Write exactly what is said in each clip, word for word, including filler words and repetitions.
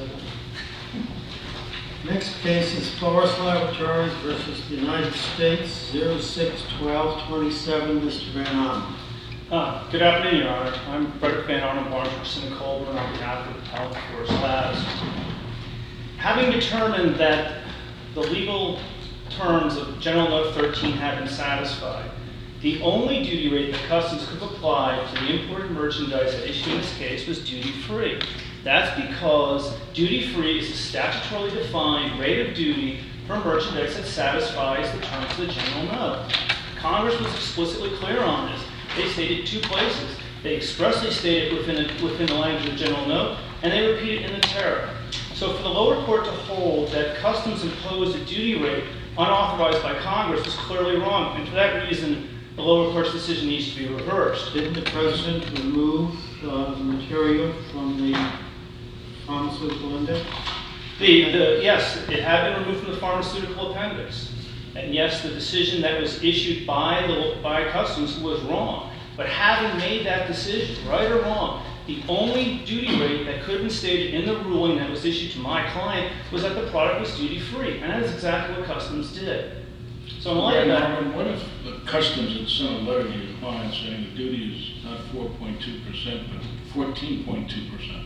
Next case is Forest Laboratories versus the United States, zero six twelve twenty-seven, Mister Van Arnam. Uh, good afternoon, Your Honor. I'm Frederick Van Arnam, Barnes, Persimmon, Colburn, on behalf of the Appellant Forest Labs. Having determined that the legal terms of General Note thirteen have been satisfied, the only duty rate that Customs could apply to the imported merchandise that issued in this case was duty-free. That's because duty-free is a statutorily defined rate of duty for merchandise that satisfies the terms of the General Note. Congress was explicitly clear on this. They stated two places. They expressly stated within the, within the language of the General Note, and they repeat it in the tariff. So for the lower court to hold that Customs imposed a duty rate unauthorized by Congress was clearly wrong, and for that reason, the lower court's decision needs to be reversed. Didn't the President remove uh, the material from the pharmaceutical index? The, the, yes, it had been removed from the pharmaceutical appendix. And yes, the decision that was issued by, the, by Customs was wrong. But having made that decision, right or wrong, the only duty rate that could have been stated in the ruling that was issued to my client was that the product was duty-free. And that is exactly what Customs did. So in light of that, what if the Customs had sent a letter to your client saying the duty is not four point two percent, but fourteen point two percent?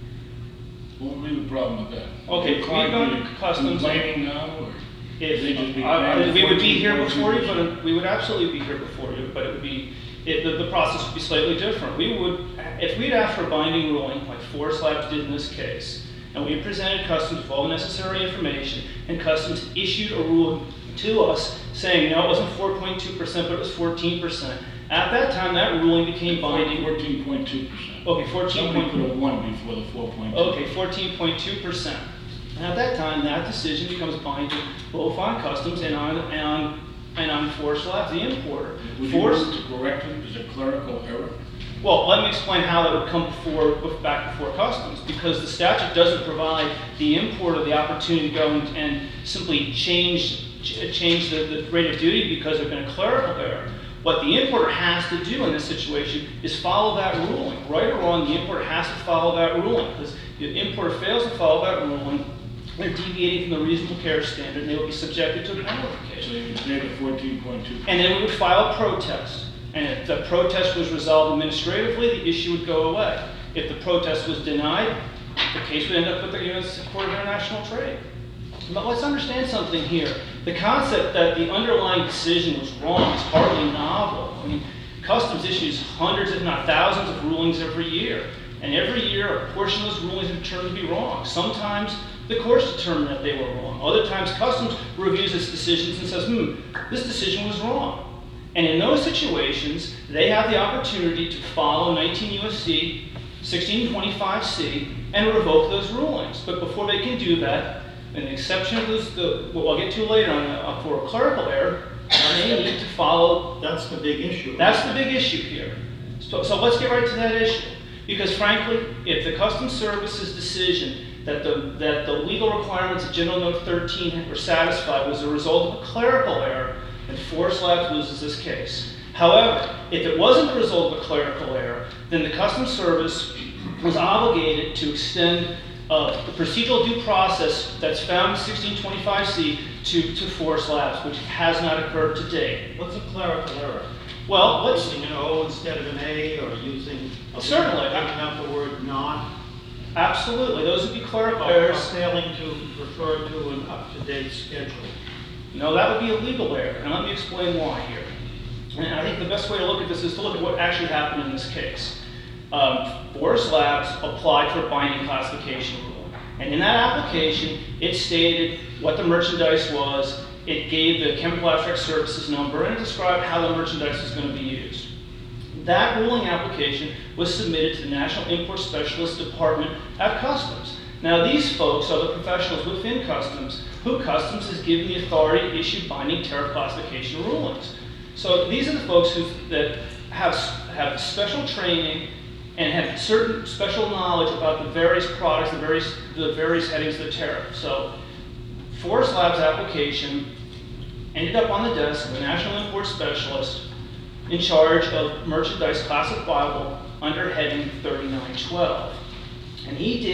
What would be the problem with that? Okay, the client we've gone to Customs. Complaining now, or if they just be uh, uh, we would be here before you, fourteen point two percent? but we would absolutely be here before you, but it would be, it, the, the process would be slightly different. We would, if we'd asked for a binding ruling, like Forest Labs did in this case, and we presented Customs with all the necessary information, and Customs issued a ruling to us saying, no, it wasn't four point two percent, but it was fourteen percent. At that time, that ruling became binding. fourteen point two percent. Okay, fourteen Somebody point could have won before the four point two. Okay, fourteen point two percent. And at that time, that decision becomes binding both on Customs and on and on, and on Forest Labs, the importer. Would Forest, you move to correct it? Is it clerical error? well, let me explain how that would come before, back before Customs, because the statute doesn't provide the importer the opportunity to go and, and simply change change the, the rate of duty because there's been a clerical error. What the importer has to do in this situation is follow that ruling. Right or wrong, the importer has to follow that ruling, because if the importer fails to follow that ruling, they're deviating from the reasonable care standard, and they will be subjected to a penalty case. So you would pay the fourteen point two. And then we would file a protest. And if the protest was resolved administratively, the issue would go away. If the protest was denied, the case would end up with the U S Court of International Trade. But let's understand something here. The concept that the underlying decision was wrong is hardly novel. I mean, Customs issues hundreds, if not thousands, of rulings every year. And every year, a portion of those rulings are determined to be wrong. Sometimes the courts determine that they were wrong. Other times, Customs reviews its decisions and says, hmm, this decision was wrong. And in those situations, they have the opportunity to follow nineteen U S C sixteen twenty-five C and revoke those rulings. But before they can do that, an exception of those, the, what I'll get to later on uh, for a clerical error, they need to follow. That's the big issue. That's the big issue here. So, so let's get right to that issue. Because frankly, if the Customs Service's decision that the, that the legal requirements of General Note thirteen were satisfied was a result of a clerical error, then Forest Labs loses this case. However, if it wasn't the result of a clerical error, then the Customs Service was obligated to extend uh, the procedural due process that's found in sixteen twenty-five C to, to Forest Labs, which has not occurred to date. What's a clerical error? Well, let's... Using an O instead of an A, or using... Certainly. Taking out the word not. Absolutely. Those would be clerical Or errors. failing to refer to an up-to-date schedule. No, that would be a legal error, and let me explain why here. And I think the best way to look at this is to look at what actually happened in this case. Um, Forest Labs applied for a binding classification rule, and in that application, it stated what the merchandise was, it gave the Chemical Abstract Services number, and it described how the merchandise was going to be used. That ruling application was submitted to the National Import Specialist Department at Customs. Now, these folks are the professionals within Customs who Customs has given the authority to issue binding tariff classification rulings. So these are the folks who that have, have special training and have certain special knowledge about the various products, the various, the various headings of the tariff. So Forest Labs application ended up on the desk of the National Import Specialist in charge of merchandise classifiable under heading thirty-nine twelve. And he did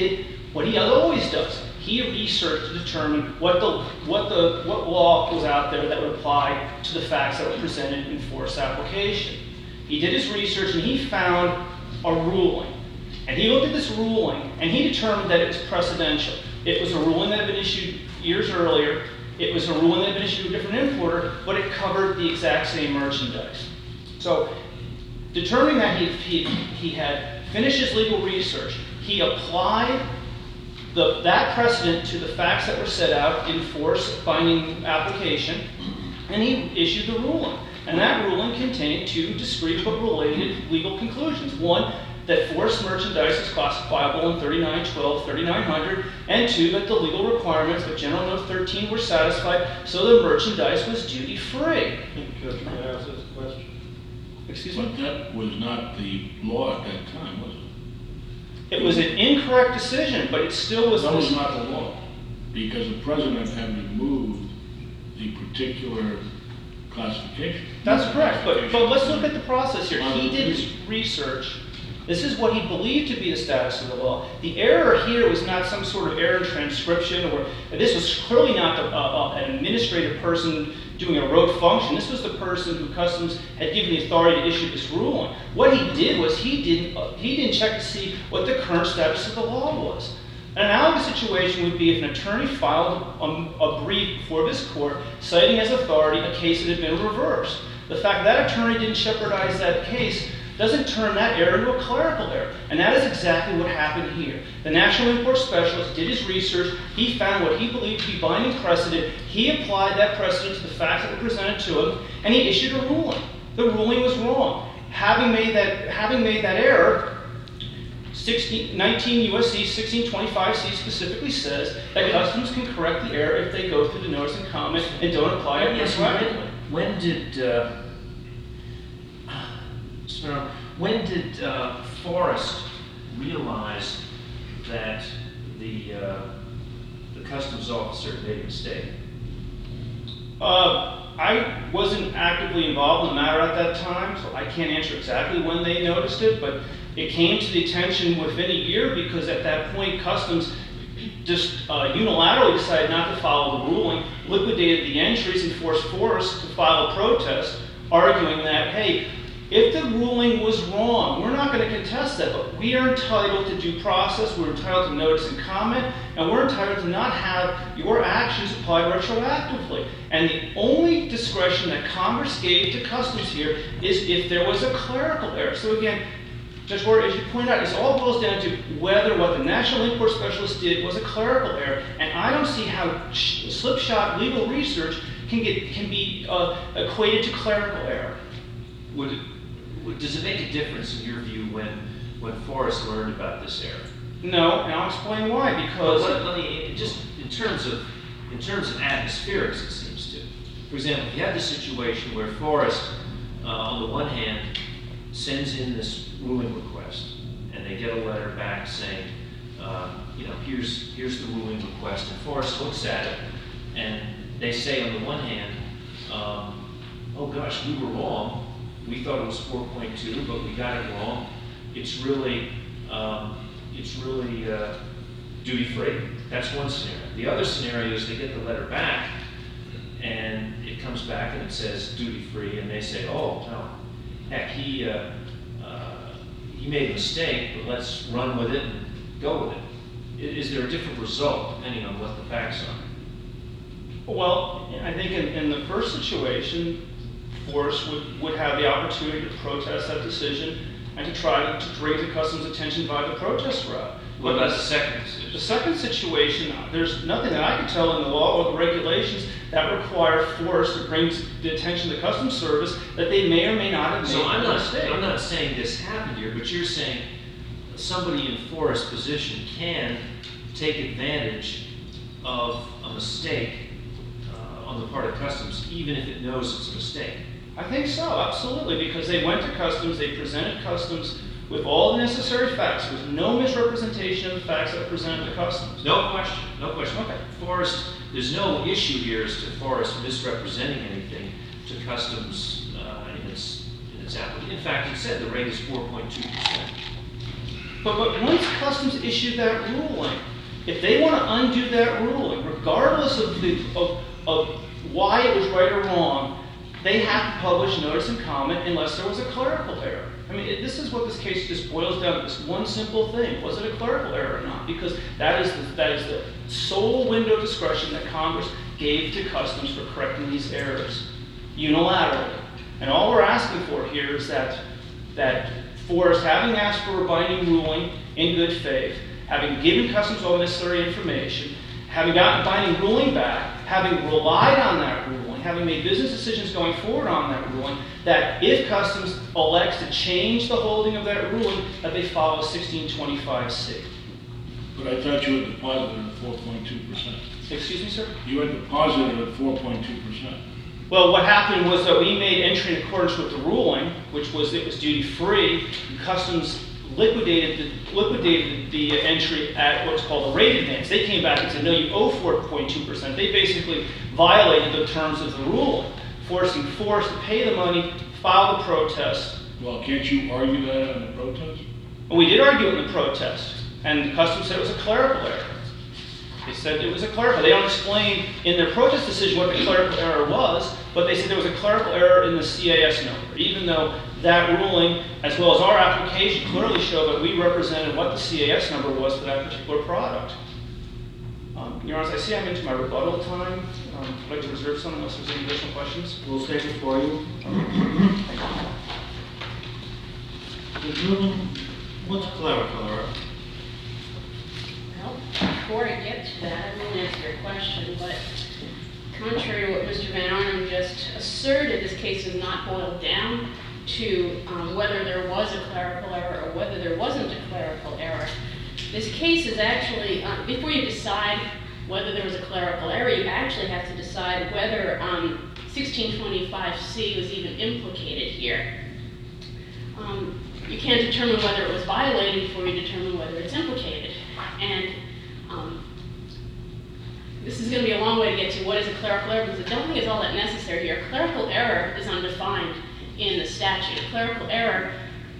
what he always does, he researched to determine what the what the what law was out there that would apply to the facts that were presented in force application. He did his research and he found a ruling. And he looked at this ruling and he determined that it was precedential. It was a ruling that had been issued years earlier. It was a ruling that had been issued to a different importer, but it covered the exact same merchandise. So, determining that he, he, he had finished his legal research, he applied the, that precedent to the facts that were set out in force binding application, and he issued the ruling. And that ruling contained two discrete but related legal conclusions. One, that forced merchandise is classifiable in thirty-nine twelve, thirty-nine hundred, and two, that the legal requirements of General Note thirteen were satisfied, so the merchandise was duty-free. Judge, may I ask this question? Excuse But me? that was not the law at that time, was it? It was an incorrect decision, but it still was... That was not the law, because the president had removed the particular classification. That's correct, but, but let's look at the process here. He did his research. This is what he believed to be the status of the law. The error here was not some sort of error in transcription, or this was clearly not the, uh, uh, an administrative person doing a rote function. This was the person who Customs had given the authority to issue this ruling. What he did was he didn't, uh, he didn't check to see what the current status of the law was. An analogous situation would be if an attorney filed a, a brief before this court citing as authority a case that had been reversed. The fact that attorney didn't jeopardize that case doesn't turn that error into a clerical error. And that is exactly what happened here. The National Import Specialist did his research. He found what he believed to be binding precedent. He applied that precedent to the facts that were presented to him, and he issued a ruling. The ruling was wrong. Having made that, having made that error, nineteen U S C sixteen twenty-five C specifically says that Customs can correct the error if they go through the notice and comment and don't apply it Yes, retroactively. when, when did uh, so when did uh, Forrest realize that the uh, the customs officer made a mistake? Uh, I wasn't actively involved in the matter at that time, so I can't answer exactly when they noticed it, but it came to the attention within a year because at that point Customs just uh, unilaterally decided not to follow the ruling, liquidated the entries, and forced Forrest to file a protest arguing that, hey, if the ruling was wrong, we're not going to contest that, but we are entitled to due process, we're entitled to notice and comment, and we're entitled to not have your actions applied retroactively. And the only discretion that Congress gave to Customs here is if there was a clerical error. So again, Judge Ward, as you point out, this all boils down to whether what the National Import Specialist did was a clerical error, and I don't see how slipshod legal research can get can be uh, equated to clerical error. Would it, would, does it make a difference in your view when when Forrest learned about this error? No, and I'll explain why. Because Well, let, let me, just in terms of in terms of atmospherics, it seems to. For example, you have this situation where Forrest, uh, on the one hand, sends in this ruling request, and they get a letter back saying, uh, you know, here's here's the ruling request, and Forrest looks at it, and they say on the one hand, um, oh gosh, we were wrong. We thought it was four point two, but we got it wrong. It's really um, it's really uh, duty free. That's one scenario. The other scenario is they get the letter back, and it comes back and it says duty free, and they say, oh no, heck, he uh, uh, he made a mistake, but let's run with it and go with it. Is there a different result depending on what the facts are? Well, I think in, in the first situation, Forrest would, would have the opportunity to protest that decision and to try to, to bring to Customs' attention by the protest route. What But about the second decision? The second situation, there's nothing that I can tell in the law or the regulations that require Forrest to bring to the attention of the Customs Service that they may or may not have made So I'm a not, mistake. I'm not saying this happened here, but you're saying somebody in Forrest's position can take advantage of a mistake uh, on the part of Customs, even if it knows it's a mistake. I think so, absolutely, because they went to Customs, they presented Customs with all the necessary facts. There was no misrepresentation of the facts that were presented to Customs. No question, no question. Okay. Forrest, there's no issue here as to Forrest misrepresenting anything to Customs uh, in its in its application. In fact, it said the rate is four point two percent. But, but once Customs issued that ruling, If they want to undo that ruling, regardless of, the, of, of why it was right or wrong, they have to publish notice and comment unless there was a clerical error. I mean, it, this is what this case just boils down to, this one simple thing. Was it a clerical error or not? Because that is the, that is the sole window of discretion that Congress gave to Customs for correcting these errors unilaterally. And all we're asking for here is that, that Forrest, having asked for a binding ruling in good faith, having given Customs all the necessary information, having gotten a binding ruling back, having relied on that ruling, having made business decisions going forward on that ruling, that if Customs elects to change the holding of that ruling, that they follow sixteen twenty-five C. But I thought you had deposited at four point two percent. Excuse me, sir? You had deposited at four point two percent. Well, what happened was that we made entry in accordance with the ruling, which was it was duty-free. Customs liquidated the, liquidated the entry at what's called a rate advance. They came back and said, no, you owe four point two percent. They basically violated the terms of the ruling, forcing Forrest to pay the money, file the protest. Well, can't you argue that on the protest? And we did argue it in the protest, and Customs said it was a clerical error. They said it was a clerical. They don't explain in their protest decision what the clerical error was, but they said there was a clerical error in the C A S number, even though that ruling, as well as our application, clearly show that we represented what the C A S number was for that particular product. Um, Your Honor, I see I'm into my rebuttal time. Um, I'd like to reserve some unless there's any additional questions. We'll save it for you. Miz Newman, what's clerical error? Well, before I get to that, I won't answer your question, but contrary to what Mister Van Arnhem just asserted, this case is not boiled down to um, whether there was a clerical error or whether there wasn't a clerical error. This case is actually, uh, before you decide whether there was a clerical error, you actually have to decide whether um, sixteen twenty-five C was even implicated here. Um, you can't determine whether it was violated before you determine whether it's implicated. And um, this is going to be a long way to get to what is a clerical error, because I don't think it's all that necessary here. Clerical error is undefined in the statute. A clerical error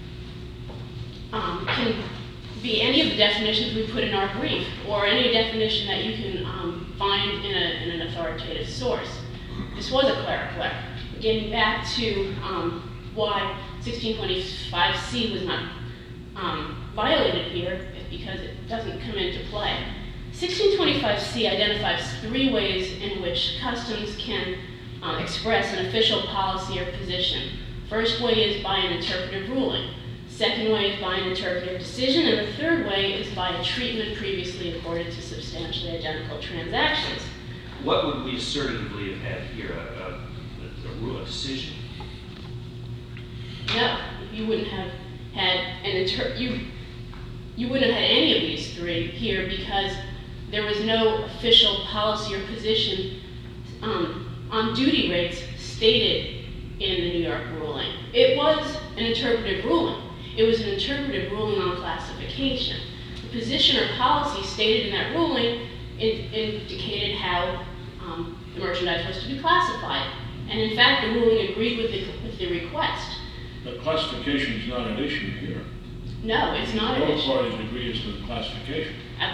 um, can be any of the definitions we put in our brief, or any definition that you can um, find in, a, in an authoritative source. This was a clerical error. Getting back to um, why sixteen twenty-five C was not um, violated here, is because it doesn't come into play. sixteen twenty-five C identifies three ways in which Customs can uh, express an official policy or position. First way is by an interpretive ruling. Second way is by an interpretive decision. And the third way is by a treatment previously accorded to substantially identical transactions. What would we assertively have had here? A, a, a, rule, a decision? No, you wouldn't have had an inter you you wouldn't have had any of these three here, because there was no official policy or position um, on duty rates stated in the New York ruling. It was an interpretive ruling. It was an interpretive ruling on classification. The position or policy stated in that ruling in, indicated how um, the merchandise was to be classified. And in fact, the ruling agreed with the, with the request. The classification is not an issue here. No, it's not an Both issue. parties agree as to the classification. Uh,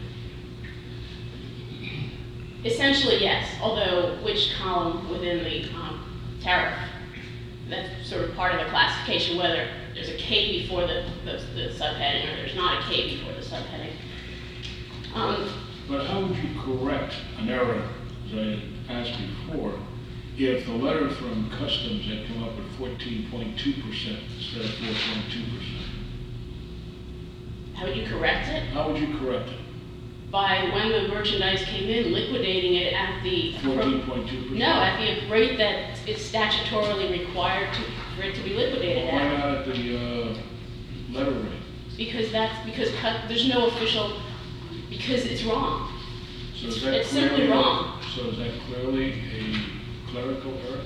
Essentially, yes, although which column within the um, tariff, that's sort of part of the classification, whether there's a K before the, the, the subheading or there's not a K before the subheading. Um, But how would you correct an error, as I had asked before, if the letter from Customs had come up with fourteen point two percent instead of four point two percent? how would you correct it? How would you correct it? By when the merchandise came in, liquidating it at the fourteen point two percent? no, at the rate that it's statutorily required to, for it to be liquidated Why at. not at the uh, letter rate? Because that's because cut, there's no official, because it's wrong. So It's, is that it's simply clearly- wrong. So is that clearly a clerical error?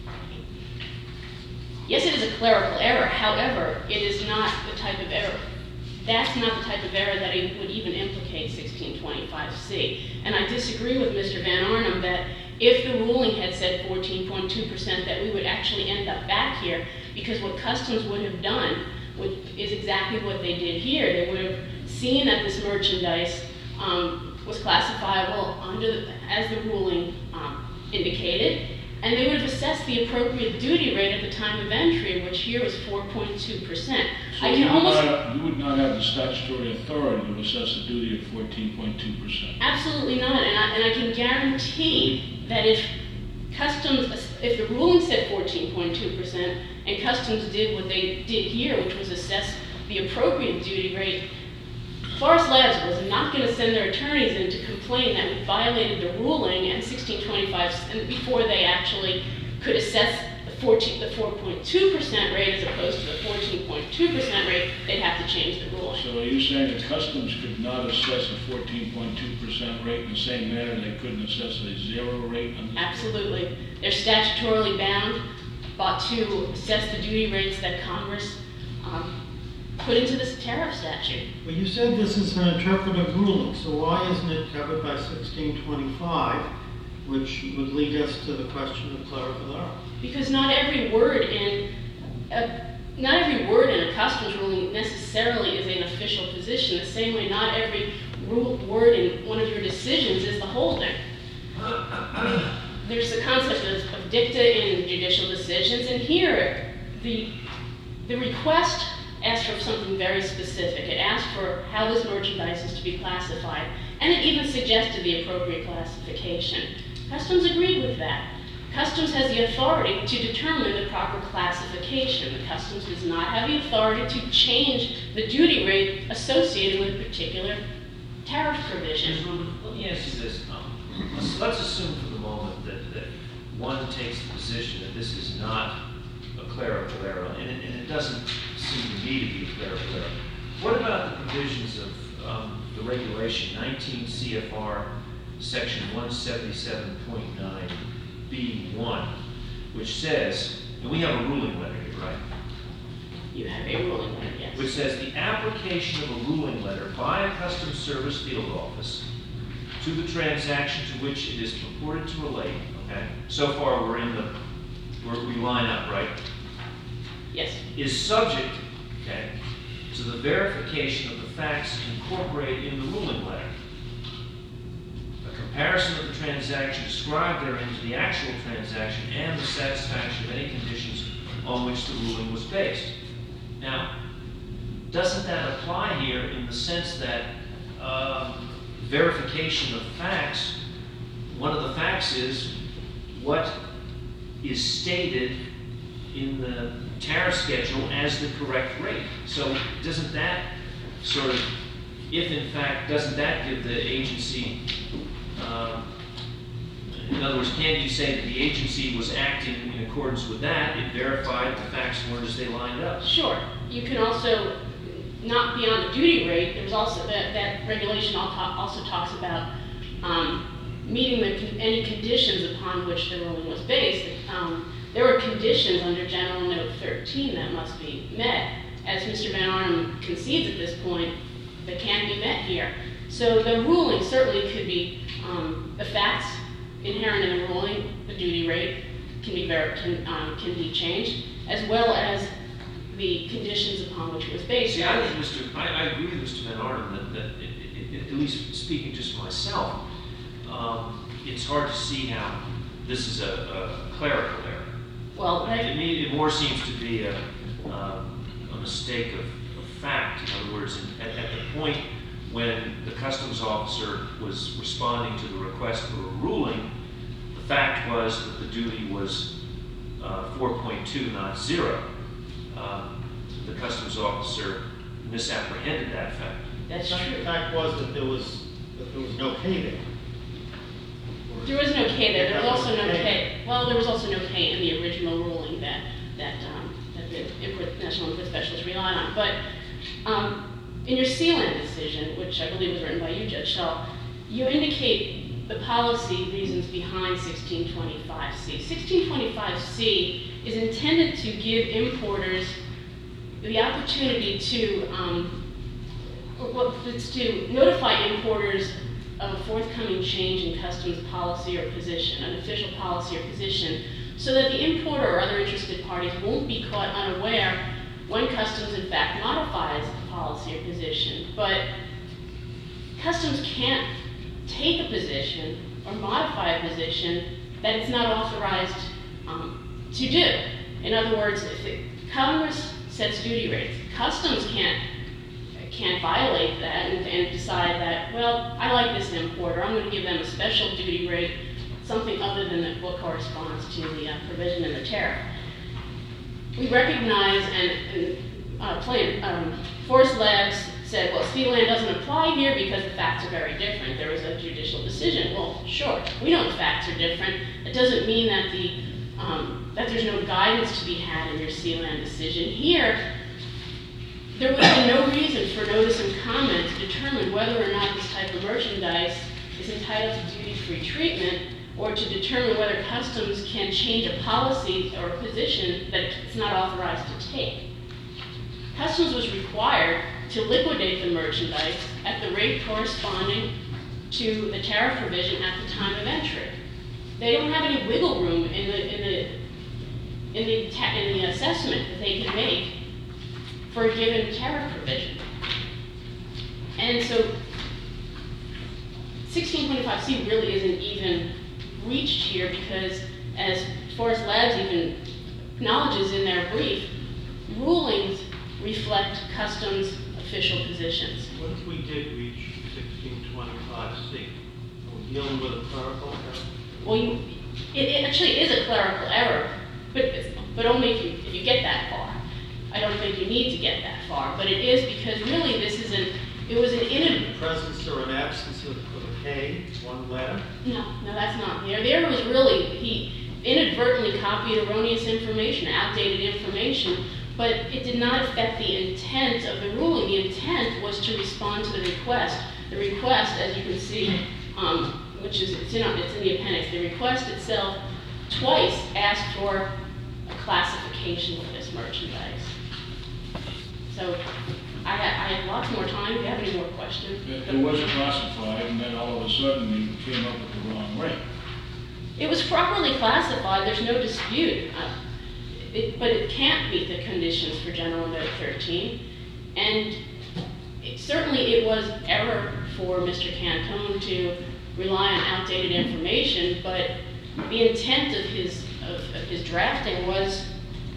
Yes, it is a clerical error. However, it is not the type of error. That's not the type of error that it would even implicate sixteen twenty-five C. And I disagree with Mister Van Arnhem that if the ruling had said fourteen point two percent, that we would actually end up back here, because what Customs would have done would, is exactly what they did here. They would have seen that this merchandise um, was classifiable under the, as the ruling um, indicated, and they would have assessed the appropriate duty rate at the time of entry, which here was four point two percent. So I you can would almost not- you would not have the statutory authority to assess a duty of fourteen point two percent. absolutely not, and I, and I can guarantee that if customs, if the ruling said fourteen point two percent and customs did what they did here, which was assess the appropriate duty rate, Forest Labs was not going to send their attorneys in to complain that we violated the ruling and sixteen twenty-five, and before they actually could assess the fourteen, the four point two percent rate as opposed to the fourteen point two percent rate, they'd have to change the ruling. So are you saying that customs could not assess a fourteen point two percent rate in the same manner they couldn't assess a zero rate? On this? Absolutely. They're statutorily bound but to assess the duty rates that Congress um, put into this tariff statute. Well, you said this is an interpretive ruling, so why isn't it covered by sixteen twenty-five, which would lead us to the question of clerical error? Because not every word in a, not every word in a customs ruling necessarily is an official position. The same way, not every rule, word in one of your decisions is the holding. There's the concept of, of dicta in judicial decisions, and here the the request asked for something very specific. It asked for how this merchandise is to be classified, and it even suggested the appropriate classification. Customs agreed with that. Customs has the authority to determine the proper classification. The Customs does not have the authority to change the duty rate associated with a particular tariff provision. Miz Rubin, let me ask you this. Um, let's, let's assume for the moment that, that one takes the position that this is not a clerical error, and it, and it doesn't seem to me to be a clerical error. What about the provisions of um, the regulation, nineteen C F R section one seventy-seven point nine B one, which says, and we have a ruling letter here, right? You have a ruling letter, yes. Which says the application of a ruling letter by a Customs Service field office to the transaction to which it is purported to relate, okay? So far, we're in the, we're, we line up, right? Yes. Is subject, okay, to the verification of the facts incorporated in the ruling letter. A comparison of the transaction described therein to the actual transaction and the satisfaction of any conditions on which the ruling was based. Now, doesn't that apply here in the sense that uh, verification of facts, one of the facts is what is stated in the tariff schedule as the correct rate. So doesn't that sort of, if in fact, doesn't that give the agency, uh, in other words, can you say that the agency was acting in accordance with that, it verified the facts weren't as they lined up? Sure. You can also, not beyond the duty rate, there's also, that, that regulation also talks about um, meeting the, any conditions upon which the ruling was based. Um, there were conditions under General Note thirteen that must be met. As Mister Van Arnam concedes at this point, that can't be met here. So the ruling certainly could be, um, the facts inherent in the ruling, the duty rate can be, ver can, um, can be changed, as well as the conditions upon which it was based. See, I think, Mister I, I agree with Mister Van Arnam that, that it, it, it, at least speaking just for myself, um, it's hard to see how this is a, a clerical error. Well, I, To me, it more seems to be a, um, a mistake of, of fact. In other words, at, at the point when the customs officer was responding to the request for a ruling, the fact was that the duty was uh, four point two, not zero. Uh, the customs officer misapprehended that fact. that's The true. fact was that there was, that there was no K there. There was no K there. There was also no K. K. Well, there was also no K in the original ruling that that um, that the import, National Import Specialist relied on. But um, in your Sealand decision, which I believe was written by you, Judge Schell, you indicate the policy reasons behind sixteen twenty-five C. sixteen twenty-five C is intended to give importers the opportunity to, um, well, it's to notify importers of a forthcoming change in customs policy or position, an official policy or position, so that the importer or other interested parties won't be caught unaware when customs in fact modifies the policy or position. But Customs can't take a position or modify a position that it's not authorized um, to do. In other words, if it, Congress sets duty rates, Customs can't can't violate that and, and decide that, well, I like this importer, I'm going to give them a special duty rate, something other than the, what corresponds to the uh, provision in the tariff. We recognize, and, and uh, plan, um, Forest Labs said, well, Sealand doesn't apply here because the facts are very different. There was a judicial decision. Well, sure, we know the facts are different. It doesn't mean that the um, that there's no guidance to be had in your Sealand decision. Here, there would be no reason for notice and comment to determine whether or not this type of merchandise is entitled to duty-free treatment, or to determine whether Customs can change a policy or a position that it's not authorized to take. Customs was required to liquidate the merchandise at the rate corresponding to the tariff provision at the time of entry. They don't have any wiggle room in the in the in the, ta- in the assessment that they can make for a given tariff provision. And so sixteen twenty-five C really isn't even reached here because, as Forest Labs even acknowledges in their brief, rulings reflect Customs official positions. What if we did reach sixteen twenty-five C? Are we dealing with a clerical error? Well, you, it, it actually is a clerical error, but but only if you, if you get that far. I don't think you need to get that far, but it is because really this is an, it was an inadvertent Presence or an absence of, of a K, one letter? No, no, that's not there. The error was really, he inadvertently copied erroneous information, outdated information, but it did not affect the intent of the ruling. The intent was to respond to the request. The request, as you can see, um, which is, it's in, it's in the appendix, the request itself twice asked for a classification of this merchandise. So I, ha- I have lots more time. If you have any more questions. It, it wasn't classified, and then all of a sudden you came up with the wrong rate. It was properly classified. There's no dispute. Uh, it, but it can't meet the conditions for General Note thirteen. And it, certainly it was error for Mister Cantone to rely on outdated information, but the intent of his, of, of his drafting was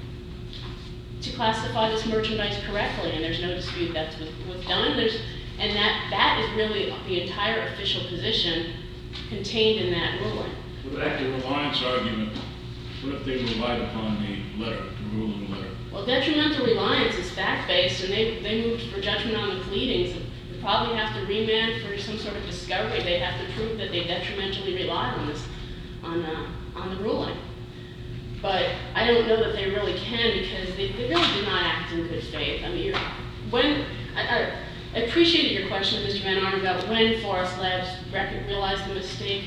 to classify this merchandise correctly, and there's no dispute that's what was done. There's, and that, that is really the entire official position contained in that ruling. What about the reliance argument? What if they relied upon the letter, the ruling letter? Well, detrimental reliance is fact-based, and they, they moved for judgment on the pleadings. They probably have to remand for some sort of discovery. They have to prove that they detrimentally relied on this, on, uh, on the ruling. But I don't know that they really can because they, they really did not act in good faith. I mean, you're, when I, I, I appreciated your question, Mister Van Arn, about when Forest Labs rec- realized the mistake,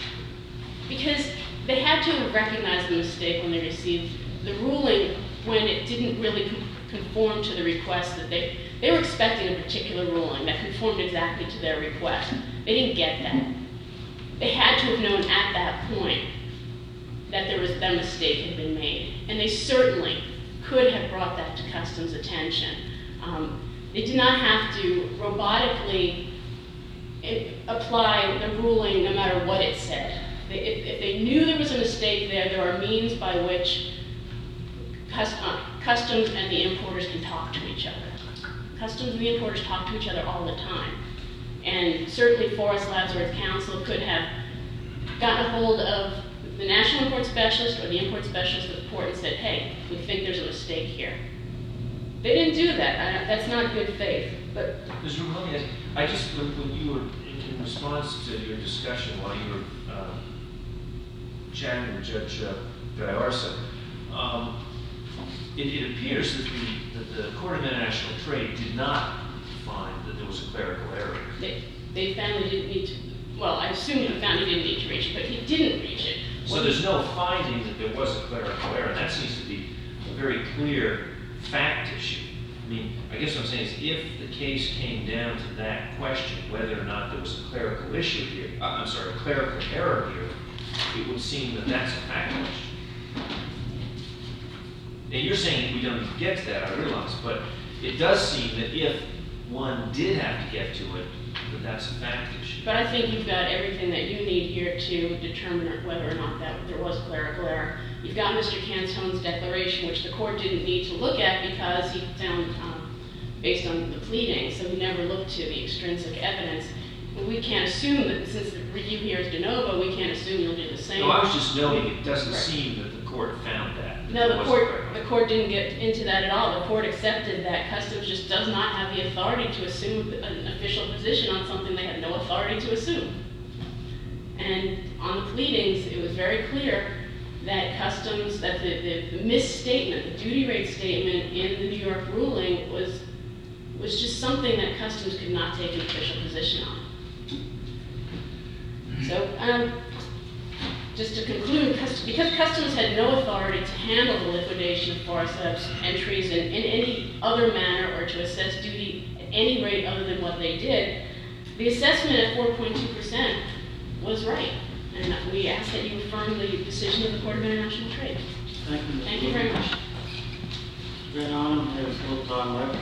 because they had to have recognized the mistake when they received the ruling, when it didn't really com- conform to the request that they they were expecting a particular ruling that conformed exactly to their request. They didn't get that. They had to have known at that point that there was that mistake had been made, and they certainly could have brought that to Customs' attention. Um, they did not have to robotically it, apply the ruling no matter what it said. They, if, if they knew there was a mistake there, there are means by which cust- uh, Customs and the importers can talk to each other. Customs and the importers talk to each other all the time, and certainly Forest Labs or its counsel could have gotten a hold of the national import specialist or the import specialist of the port and said, hey, we think there's a mistake here. They didn't do that. I, that's not good faith. But Mister Ramone, I just, when, when you were, in response to your discussion while you were uh, chatting with Judge uh, Gallarza, um, it, it appears that the, that the Court of International Trade did not find that there was a clerical error. they, they found they didn't need to, well, I assume he found he didn't need to reach it, but he didn't reach it. So there's no finding that there was a clerical error. That seems to be a very clear fact issue. I mean, I guess what I'm saying is if the case came down to that question, whether or not there was a clerical issue here, uh, I'm sorry, a clerical error here, it would seem that that's a fact question. And you're saying we don't get to that, I realize, but it does seem that if one did have to get to it, but that's a fact issue. But I think you've got everything that you need here to determine whether or not that there was clerical error. You've got Mister Cantone's declaration, which the court didn't need to look at because he found, um, based on the pleading, so he never looked to the extrinsic evidence. We can't assume that since the review here is de novo, we can't assume you'll do the same. No, I was just noting it doesn't Right. seem that the court found that. that No, there the was court, clerical the error. court didn't get into that at all. The court accepted that Customs just does not have the authority to assume an official position on something they have no authority to assume. And on the pleadings, it was very clear that Customs, that the, the, the misstatement, the duty rate statement in the New York ruling was, was just something that Customs could not take an official position on. So, um, just to conclude, because Customs had no authority to handle the liquidation of Forest Labs entries in, in any other manner or to assess duty at any rate other than what they did, the assessment at four point two percent was right. And we ask that you affirm the decision of the Court of International Trade. Thank you. Thank you very much. Van Arnhem has a little time left.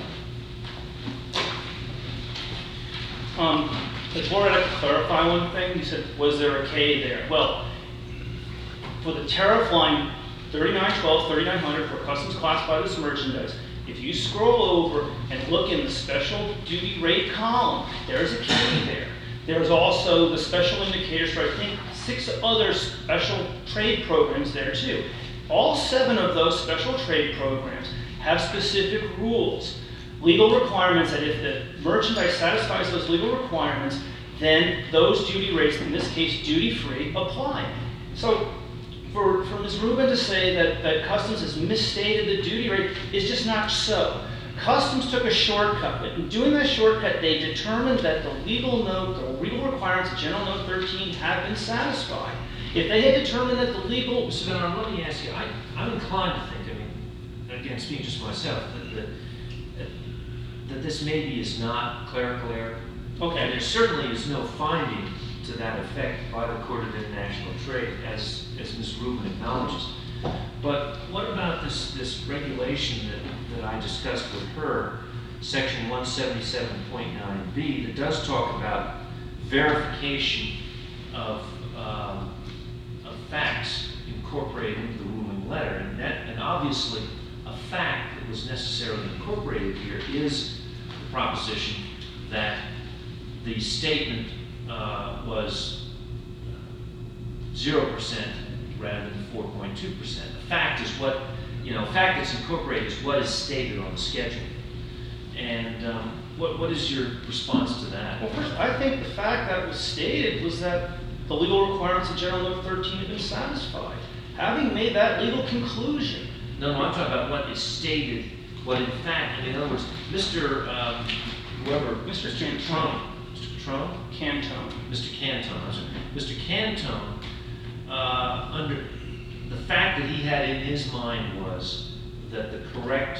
Um, the board had to clarify one thing. You said, was there a K there? Well, for the tariff line thirty-nine twelve, thirty-nine hundred for customs classified as merchandise, if you scroll over and look in the special duty rate column, there's a K there. There's also the special indicators for, I think, six other special trade programs there too. All seven of those special trade programs have specific rules, legal requirements that if the merchandise satisfies those legal requirements, then those duty rates, in this case duty-free, apply. So for, for Miz Rubin to say that, that Customs has misstated the duty rate is just not so. Customs took a shortcut, but in doing that shortcut, they determined that the legal note, the legal requirements of General Note thirteen have been satisfied. If they had determined that the legal... Mister Van Arnhem, let me ask you, I, I'm inclined to think, I mean, again, speaking just for myself, that, that, that, that this maybe is not clerical error. Okay. And there certainly is no finding to that effect by the Court of International Trade, as, as Miz Rubin acknowledges. But what about this, this regulation that, that I discussed with her, section one seventy-seven point nine B, that does talk about verification of, um, of facts incorporated into the ruling letter. And, that, and obviously, a fact that was necessarily incorporated here is the proposition that the statement uh, was zero percent rather than four point two percent. The fact is what, you know, fact that's incorporated is what is stated on the schedule. And um, what, what is your response to that? Well, first, I think the fact that was stated was that the legal requirements of General Note thirteen have been satisfied. Having made that legal conclusion... No, no, I'm talking about what is stated, what in fact, I mean, in other words, Mister Um, whoever, Mister Mister Cantone. Trump, Mister Trump? Cantone. Mister Cantone, I'm sorry. Mister Cantone, uh, under the fact that he had in his mind was that the correct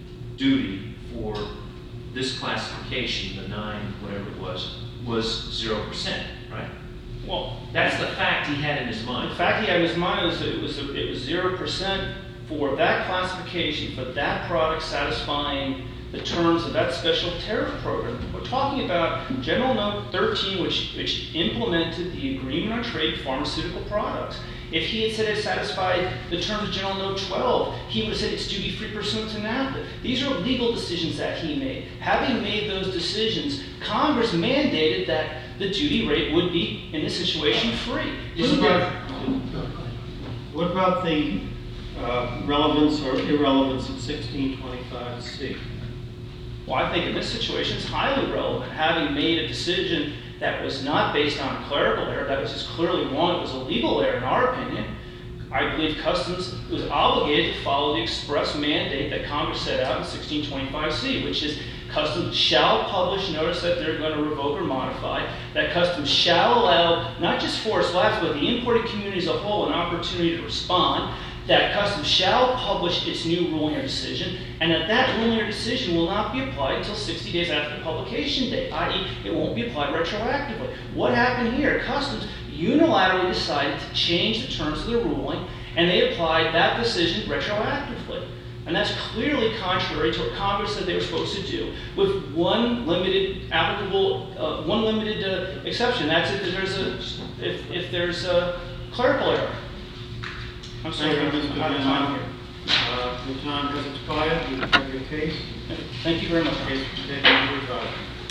duty for this classification, the nine, whatever it was, was zero percent, right? Well, That's the fact he had in his the mind. fact he had in his mind was that it was it was zero percent for that classification, for that product satisfying the terms of that special tariff program. We're talking about General Note thirteen, which, which implemented the Agreement on Trade Pharmaceutical Products. If he had said it satisfied the terms of General Note twelve, he would have said it's duty-free pursuant to NAFTA. These are legal decisions that he made. Having made those decisions, Congress mandated that the duty rate would be, in this situation, free. What Isn't about, there- what about the uh, relevance or irrelevance of sixteen twenty-five C? Well, I think in this situation it's highly relevant. Having made a decision that was not based on clerical error, that was just clearly wrong, it was a legal error in our opinion, I believe Customs was obligated to follow the express mandate that Congress set out in sixteen twenty-five C, which is Customs shall publish notice that they're going to revoke or modify, that Customs shall allow not just Forest Labs, but the importing community as a whole an opportunity to respond, that Customs shall publish its new ruling or decision, and that that ruling or decision will not be applied until sixty days after the publication date, that is, it won't be applied retroactively. What happened here? Customs unilaterally decided to change the terms of the ruling, and they applied that decision retroactively. And that's clearly contrary to what Congress said they were supposed to do, with one limited applicable, uh, one limited uh, exception. That's if there's a if, if there's a clerical error. I'm sorry, Thank I'm you, Mister out of Van time Arnam. here. Uh, Your time has expired. You have your case. Thank you very much. Case is taken under advisement.